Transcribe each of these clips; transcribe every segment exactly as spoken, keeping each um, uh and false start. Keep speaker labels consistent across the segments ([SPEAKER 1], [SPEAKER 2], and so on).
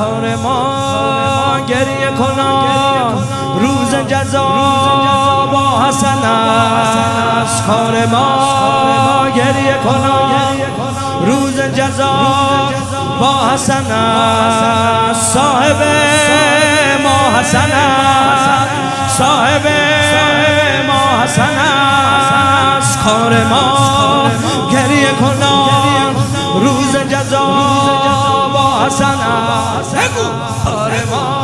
[SPEAKER 1] کار ما گریه کنان روز جزا با حسن است. کار ما گریه کنان روز جزا با حسن است. صاحب ما حسن است، صاحب ما حسن است. کار ما گریه کنان روز جزا با حسن است. کار ما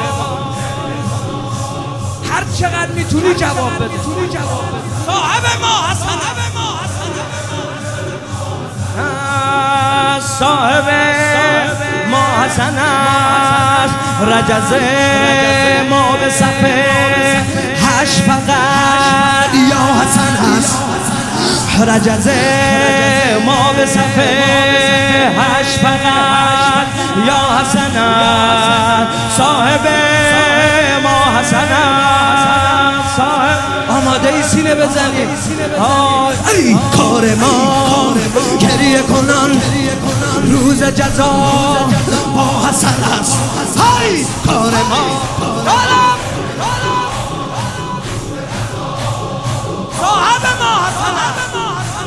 [SPEAKER 1] هر چقدر میتونی جواب بده. صاحب ما حسن است، صاحب ما حسن است. رجز ما به صفحه هشت فقط یا حسن است. رجز ما به صفحه هشت فقط یا حسن است. صاحب ما حسن است. صاحب آماده ای سینه بزنی. ای کار ما گریه کنان روز جزا با حسن است. ای کار ما صاحب ما حسن است.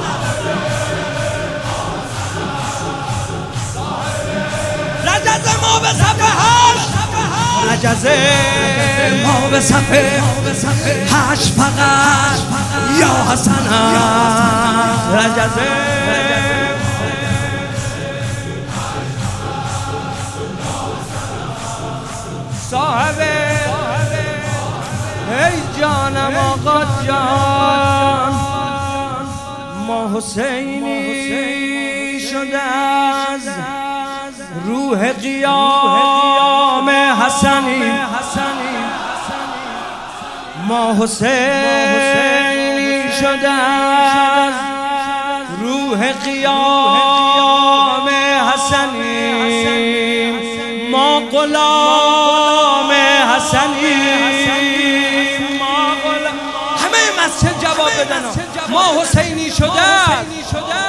[SPEAKER 1] رجز ما به صفحه هشت رجز ما به صفحه هشت فقط یا حسن است. رجز صاحب ای جانم آقا جان، ما حسینی شده از روح قیام حسنی. ما حسینی شده از روح قیام حسنی. ما غلام حسنی. همه مسجد جواب بدن. ما حسینی شده حسینی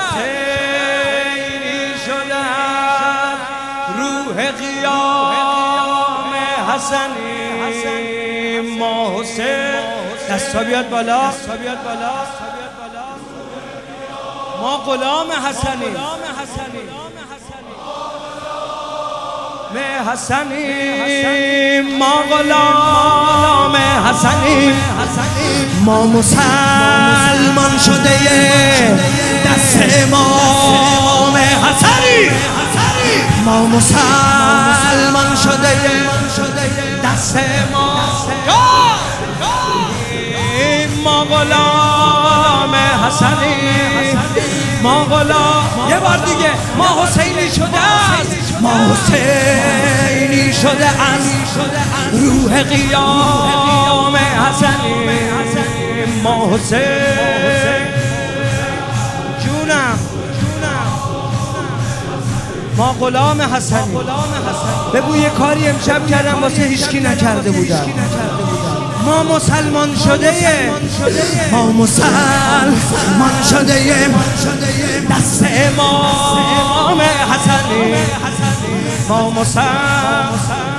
[SPEAKER 1] شده روح قیام حسنی. ما حسین دستا بیاد بالا. ما غلام حسنی میں حسنی. ما غلام حسنی. ما مسلمان شده دست امام حسنی. ما مسلمان شده دست امام. ما غلام حسنی. ما غلام یه بار دیگه ما حسینی شده است. ما حسینی شده از روح قیام حسنی. ما حسین جونم ما غلام حسنی. بگو یه کاری امشب کردم واسه هیچکی نکرده بودم. ما مسلمان شده ما مسلمان شده دست امام حسنی. ما مسلمان